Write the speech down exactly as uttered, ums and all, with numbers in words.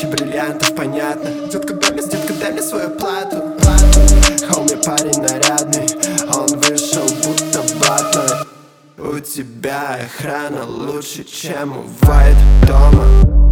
тысячи бриллиантов, понятно. Детка, дай мне, детка, дай мне свою плату, плату. А у меня парень нарядный, он вышел будто блатной. У тебя охрана лучше, чем у White дома.